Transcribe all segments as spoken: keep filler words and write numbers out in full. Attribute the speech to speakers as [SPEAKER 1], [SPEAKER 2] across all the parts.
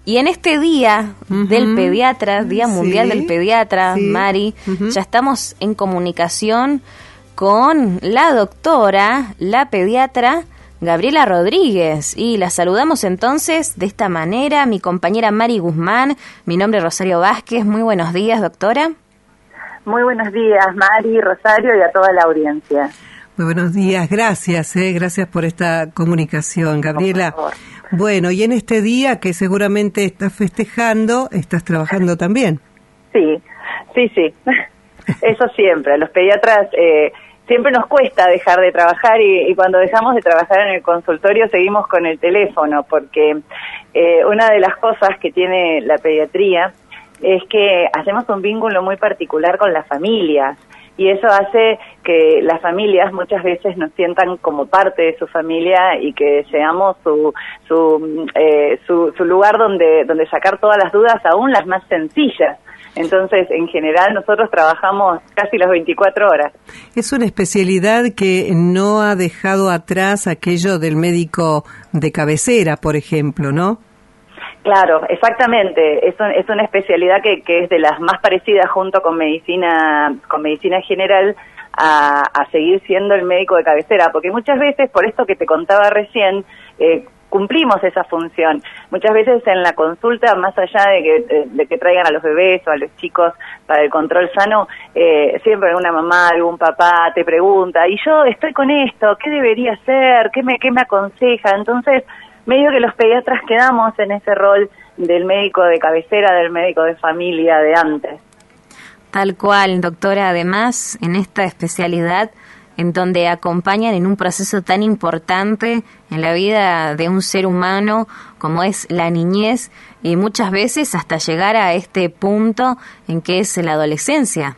[SPEAKER 1] Y en este día uh-huh. del pediatra, Día Mundial sí, del Pediatra, sí. Mari, uh-huh. ya estamos en comunicación con la doctora, la pediatra Gabriela Rodríguez, y la saludamos entonces de esta manera, mi compañera Mari Guzmán, mi nombre es Rosario Vázquez. Muy buenos días, doctora.
[SPEAKER 2] Muy buenos días, Mari, Rosario y a toda la audiencia.
[SPEAKER 3] Muy buenos días, gracias, eh, gracias por esta comunicación, Gabriela. Por bueno, y en este día que seguramente estás festejando, estás trabajando también.
[SPEAKER 2] Sí, sí, sí, eso siempre, los pediatras... Eh, Siempre nos cuesta dejar de trabajar y, y cuando dejamos de trabajar en el consultorio seguimos con el teléfono, porque eh, una de las cosas que tiene la pediatría es que hacemos un vínculo muy particular con las familias y eso hace que las familias muchas veces nos sientan como parte de su familia y que seamos su su, eh, su, su lugar donde, donde sacar todas las dudas, aún las más sencillas. Entonces, en general, nosotros trabajamos casi las veinticuatro horas.
[SPEAKER 3] Es una especialidad que no ha dejado atrás aquello del médico de cabecera, por ejemplo, ¿no?
[SPEAKER 2] Claro, exactamente. Es, un, es una especialidad que, que es de las más parecidas junto con medicina, con medicina general a, a seguir siendo el médico de cabecera, porque muchas veces, por esto que te contaba recién, eh, cumplimos esa función. Muchas veces en la consulta, más allá de que, de que traigan a los bebés o a los chicos para el control sano, eh, siempre alguna mamá, algún papá te pregunta, y yo estoy con esto, ¿qué debería hacer? ¿Qué me, qué me aconseja? Entonces, medio que los pediatras quedamos en ese rol del médico de cabecera, del médico de familia de antes.
[SPEAKER 1] Tal cual, doctora. Además, en esta especialidad, en donde acompañan en un proceso tan importante en la vida de un ser humano como es la niñez y muchas veces hasta llegar a este punto en que es la adolescencia.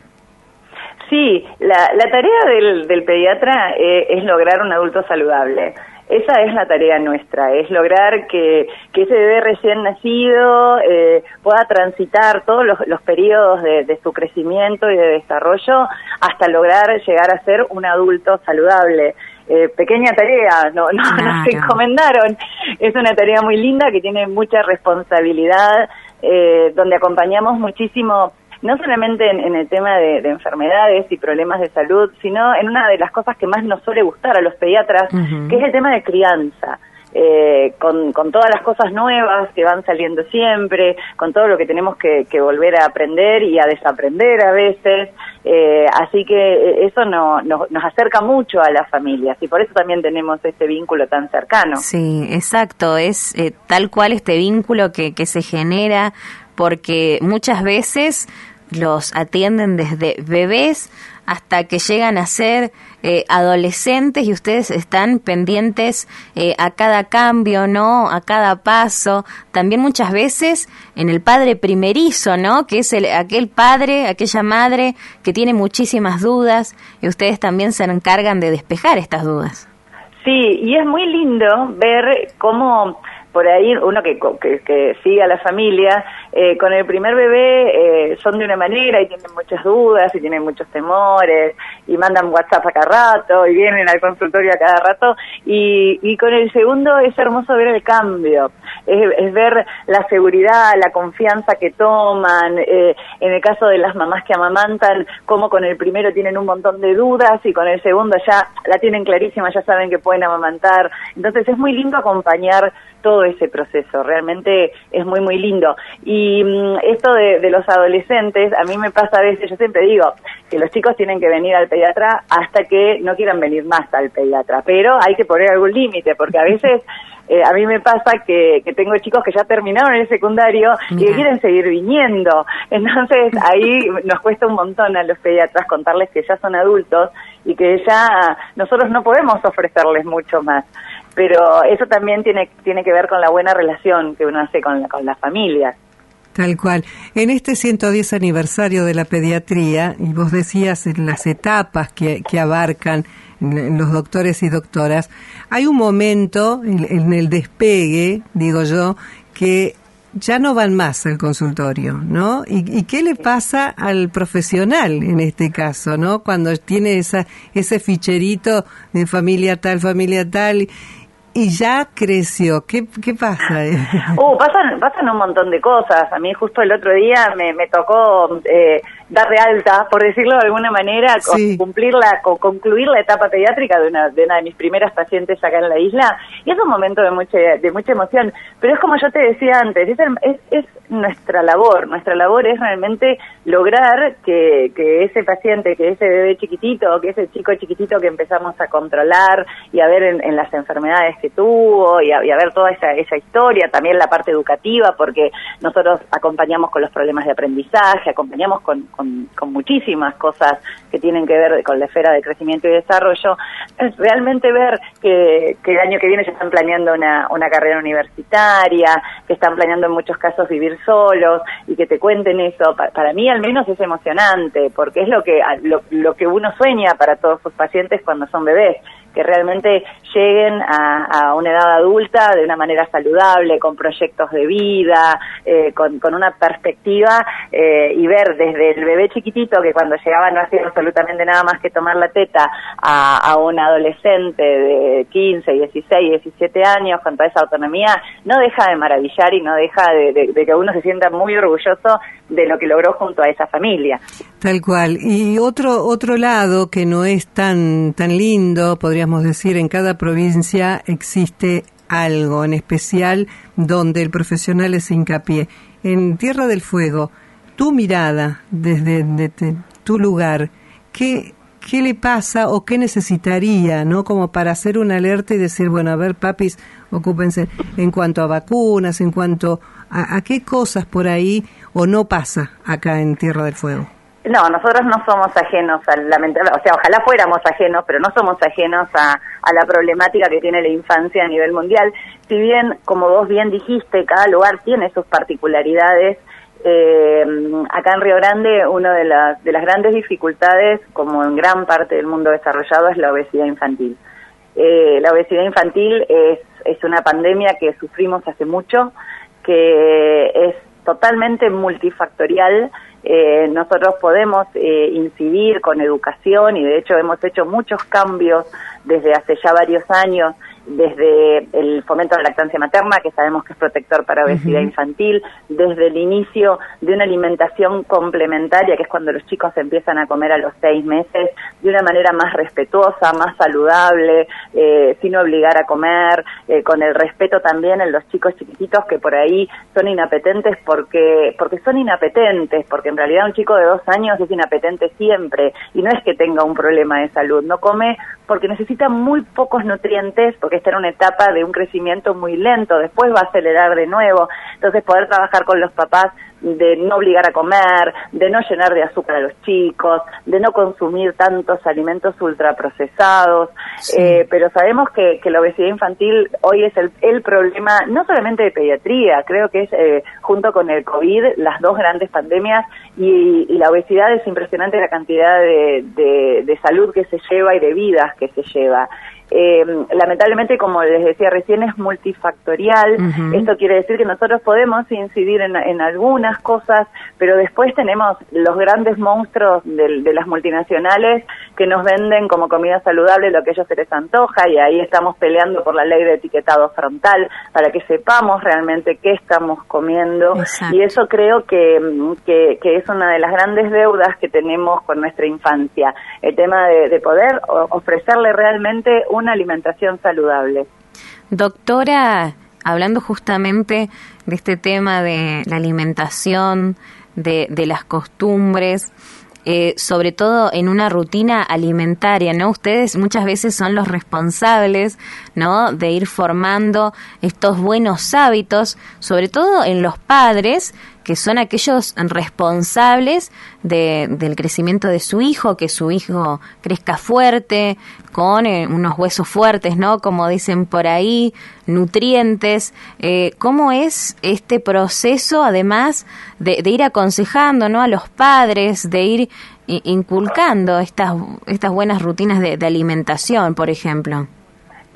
[SPEAKER 2] Sí, la, la tarea del, del pediatra eh, es lograr un adulto saludable. Esa es la tarea nuestra, es lograr que, que ese bebé recién nacido eh, pueda transitar todos los, los periodos de, de su crecimiento y de desarrollo hasta lograr llegar a ser un adulto saludable. Eh, pequeña tarea, no, no
[SPEAKER 1] claro.
[SPEAKER 2] nos encomendaron. Es una tarea muy linda que tiene mucha responsabilidad, eh, donde acompañamos muchísimo, no solamente en, en el tema de, de enfermedades y problemas de salud, sino en una de las cosas que más nos suele gustar a los pediatras, uh-huh. que es el tema de crianza. Eh, con, con todas las cosas nuevas que van saliendo siempre, con todo lo que tenemos que, que volver a aprender y a desaprender a veces, eh, así que eso no, no, nos acerca mucho a las familias y por eso también tenemos este vínculo tan cercano.
[SPEAKER 1] Sí, exacto, es eh, tal cual este vínculo que, que se genera, porque muchas veces los atienden desde bebés hasta que llegan a ser eh, adolescentes y ustedes están pendientes eh, a cada cambio, ¿no? A cada paso. También muchas veces en el padre primerizo, ¿no? Que es el, aquel padre, aquella madre que tiene muchísimas dudas y ustedes también se encargan de despejar estas dudas.
[SPEAKER 2] Sí, y es muy lindo ver cómo por ahí uno que, que, que sigue a la familia, eh, con el primer bebé eh, son de una manera y tienen muchas dudas y tienen muchos temores y mandan WhatsApp a cada rato y vienen al consultorio a cada rato y, y con el segundo es hermoso ver el cambio, es, es ver la seguridad, la confianza que toman, eh, en el caso de las mamás que amamantan, como con el primero tienen un montón de dudas y con el segundo ya la tienen clarísima, ya saben que pueden amamantar, entonces es muy lindo acompañar todo ese proceso, realmente es muy muy lindo. Y mmm, esto de, de los adolescentes, a mí me pasa a veces, yo siempre digo que los chicos tienen que venir al pediatra hasta que no quieran venir más al pediatra, pero hay que poner algún límite, porque a veces eh, a mí me pasa que, que tengo chicos que ya terminaron el secundario y que quieren seguir viniendo, entonces ahí nos cuesta un montón a los pediatras contarles que ya son adultos y que ya nosotros no podemos ofrecerles mucho más. Pero eso también tiene tiene que ver con la buena relación que uno hace con la, con la familia.
[SPEAKER 3] Tal cual. En este ciento diez aniversario de la pediatría, y vos decías en las etapas que, que abarcan los doctores y doctoras, hay un momento en, en el despegue, digo yo, que ya no van más al consultorio, ¿no? ¿Y, y qué le pasa al profesional en este caso, ¿no? Cuando tiene esa ese ficherito de familia tal, familia tal, y ya creció. ¿Qué, qué pasa?
[SPEAKER 2] Uh, pasan, pasan un montón de cosas. A mí justo el otro día me, me tocó eh, dar de alta, por decirlo de alguna manera,
[SPEAKER 3] sí.
[SPEAKER 2] cumplir la, concluir la etapa pediátrica de una, de una de mis primeras pacientes acá en la isla, y es un momento de mucha, de mucha emoción. Pero es como yo te decía antes, es, el, es, es nuestra labor, nuestra labor es realmente lograr que, que ese paciente, que ese bebé chiquitito, que ese chico chiquitito que empezamos a controlar y a ver en, en las enfermedades que tuvo y a, y a ver toda esa, esa historia, también la parte educativa, porque nosotros acompañamos con los problemas de aprendizaje, acompañamos con, con, con muchísimas cosas que tienen que ver con la esfera de crecimiento y desarrollo. Es realmente ver que, que el año que viene ya están planeando una, una carrera universitaria, que están planeando en muchos casos vivir solos, y que te cuenten eso, para, para mí al menos es emocionante, porque es lo que lo, lo que uno sueña para todos sus pacientes cuando son bebés, que realmente lleguen a, a una edad adulta de una manera saludable, con proyectos de vida, eh, con, con una perspectiva, eh, y ver desde el bebé chiquitito que cuando llegaba no hacía absolutamente nada más que tomar la teta, a, a un adolescente de quince, dieciséis, diecisiete años con toda esa autonomía, no deja de maravillar y no deja de, de, de que uno se sienta muy orgulloso de lo que logró junto a esa familia.
[SPEAKER 3] Tal cual. Y otro otro lado que no es tan tan lindo, podríamos decir, en cada provincia existe algo en especial donde el profesional es hincapié. En Tierra del Fuego, tu mirada desde, desde tu lugar, ¿qué qué le pasa o qué necesitaría, ¿no? Como para hacer una alerta y decir, bueno, a ver, papis, ocúpense en cuanto a vacunas, en cuanto a, a qué cosas por ahí o no pasa acá en Tierra del Fuego.
[SPEAKER 2] No, nosotros no somos ajenos al lamentable, o sea, ojalá fuéramos ajenos, pero no somos ajenos a, a la problemática que tiene la infancia a nivel mundial. Si bien, como vos bien dijiste, cada lugar tiene sus particularidades. Eh, acá en Río Grande, una de las, de las grandes dificultades, como en gran parte del mundo desarrollado, es la obesidad infantil. Eh, la obesidad infantil es, es una pandemia que sufrimos hace mucho, que es totalmente multifactorial. Eh, nosotros podemos eh, incidir con educación, y de hecho hemos hecho muchos cambios desde hace ya varios años, desde el fomento de la lactancia materna, que sabemos que es protector para obesidad uh-huh. infantil, desde el inicio de una alimentación complementaria, que es cuando los chicos empiezan a comer a los seis meses, de una manera más respetuosa, más saludable, eh, sin obligar a comer, eh, con el respeto también en los chicos chiquititos que por ahí son inapetentes porque, porque son inapetentes, porque en realidad un chico de dos años es inapetente siempre, y no es que tenga un problema de salud, no come porque necesita muy pocos nutrientes, porque está en una etapa de un crecimiento muy lento, después va a acelerar de nuevo. Entonces poder trabajar con los papás de no obligar a comer, de no llenar de azúcar a los chicos, de no consumir tantos alimentos ultraprocesados, sí. eh, pero sabemos que, que la obesidad infantil hoy es el, el problema no solamente de pediatría, creo que es eh, junto con el COVID las dos grandes pandemias, y, y la obesidad es impresionante la cantidad de, de, de salud que se lleva y de vidas que se lleva. Eh, lamentablemente, como les decía recién, es multifactorial. Uh-huh. Esto quiere decir que nosotros podemos incidir en, en algunas cosas, pero después tenemos los grandes monstruos de, de las multinacionales que nos venden como comida saludable lo que a ellos se les antoja, y ahí estamos peleando por la ley de etiquetado frontal para que sepamos realmente qué estamos comiendo. Exacto. Y eso creo que, que, que es una de las grandes deudas que tenemos con nuestra infancia, el tema de, de poder ofrecerle realmente una alimentación saludable.
[SPEAKER 1] Doctora, hablando justamente de este tema de la alimentación, de, de las costumbres, eh, sobre todo en una rutina alimentaria, ¿no? Ustedes muchas veces son los responsables, ¿no?, de ir formando estos buenos hábitos, sobre todo en los padres, que son aquellos responsables de, del crecimiento de su hijo, que su hijo crezca fuerte, con eh, unos huesos fuertes, ¿no?, como dicen por ahí, nutrientes. Eh, ¿Cómo es este proceso, además de, de ir aconsejando, ¿no?, a los padres, de ir inculcando estas, estas buenas rutinas de, de alimentación, por ejemplo?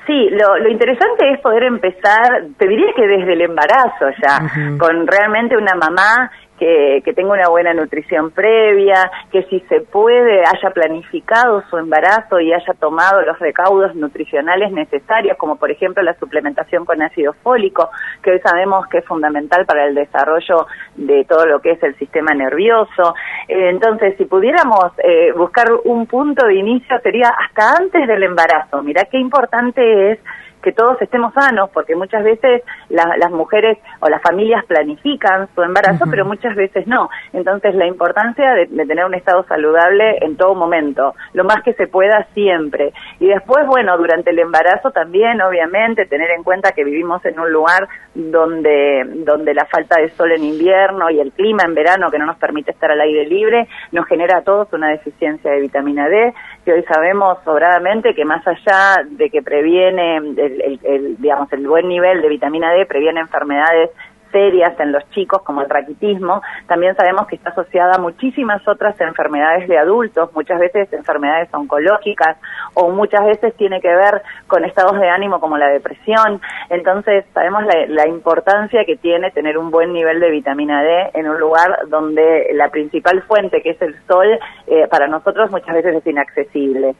[SPEAKER 2] Sí, lo, lo interesante es poder empezar, te diría que desde el embarazo ya, uh-huh. con realmente una mamá que, que tenga una buena nutrición previa, que si se puede haya planificado su embarazo y haya tomado los recaudos nutricionales necesarios, como por ejemplo la suplementación con ácido fólico, que hoy sabemos que es fundamental para el desarrollo de todo lo que es el sistema nervioso. Eh, entonces, si pudiéramos eh, buscar un punto de inicio, sería hasta antes del embarazo. Mirá qué importante es que todos estemos sanos, porque muchas veces la, las mujeres o las familias planifican su embarazo, uh-huh. pero muchas veces no. Entonces, la importancia de, de tener un estado saludable en todo momento, lo más que se pueda siempre. Y después, bueno, durante el embarazo también, obviamente, tener en cuenta que vivimos en un lugar donde, donde la falta de sol en invierno y el clima en verano, que no nos permite estar al aire libre, nos genera a todos una deficiencia de vitamina D, que hoy sabemos sobradamente que más allá de que previene el, el, el, digamos, el buen nivel de vitamina D, previene enfermedades serias en los chicos como el raquitismo, también sabemos que está asociada a muchísimas otras enfermedades de adultos, muchas veces enfermedades oncológicas o muchas veces tiene que ver con estados de ánimo como la depresión. Entonces sabemos la, la importancia que tiene tener un buen nivel de vitamina D en un lugar donde la principal fuente, que es el sol, eh, para nosotros muchas veces es inaccesible.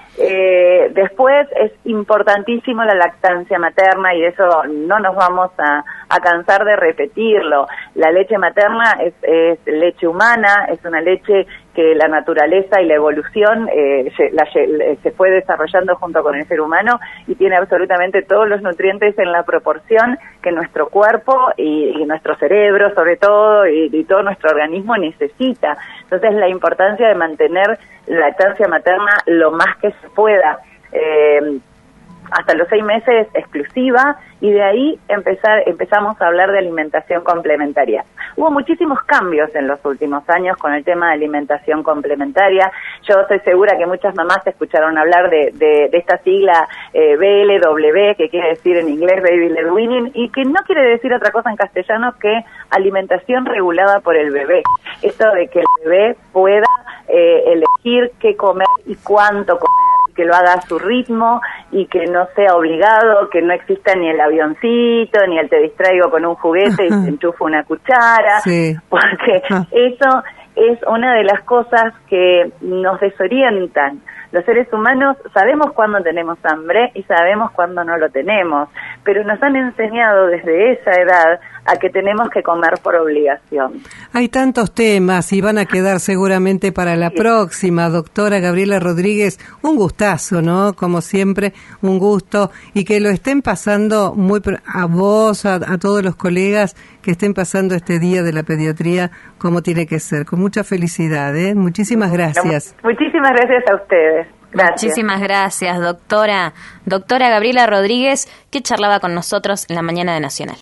[SPEAKER 2] Eh, después es importantísimo la lactancia materna y eso no nos vamos a, a cansar de repetirlo. La leche materna es, es leche humana, es una leche que la naturaleza y la evolución eh, la, se fue desarrollando junto con el ser humano y tiene absolutamente todos los nutrientes en la proporción que nuestro cuerpo y, y nuestro cerebro sobre todo y, y todo nuestro organismo necesita. Entonces la importancia de mantener la lactancia materna lo más que se pueda, eh, hasta los seis meses exclusiva, y de ahí empezar empezamos a hablar de alimentación complementaria. Hubo muchísimos cambios en los últimos años con el tema de alimentación complementaria. Yo estoy segura que muchas mamás escucharon hablar de, de, de esta sigla eh, B L W, que quiere decir en inglés Baby Led Weaning, y que no quiere decir otra cosa en castellano que alimentación regulada por el bebé. Esto de que el bebé pueda eh, elegir qué comer y cuánto comer, que lo haga a su ritmo y que no sea obligado, que no exista ni el avioncito, ni el te distraigo con un juguete y te enchufo una cuchara, sí. porque ah. eso es una de las cosas que nos desorientan. Los seres humanos sabemos cuándo tenemos hambre y sabemos cuándo no lo tenemos, pero nos han enseñado desde esa edad a que tenemos que comer por obligación.
[SPEAKER 3] Hay tantos temas y van a quedar seguramente para la sí. próxima. Doctora Gabriela Rodríguez, un gustazo, ¿no? Como siempre, un gusto. Y que lo estén pasando muy a vos, a, a todos los colegas que estén pasando este día de la pediatría como tiene que ser. Con mucha felicidad, ¿eh? Muchísimas gracias.
[SPEAKER 2] No, muchísimas gracias a ustedes. Gracias.
[SPEAKER 1] Muchísimas gracias, doctora. Doctora Gabriela Rodríguez, que charlaba con nosotros en la mañana de Nacional.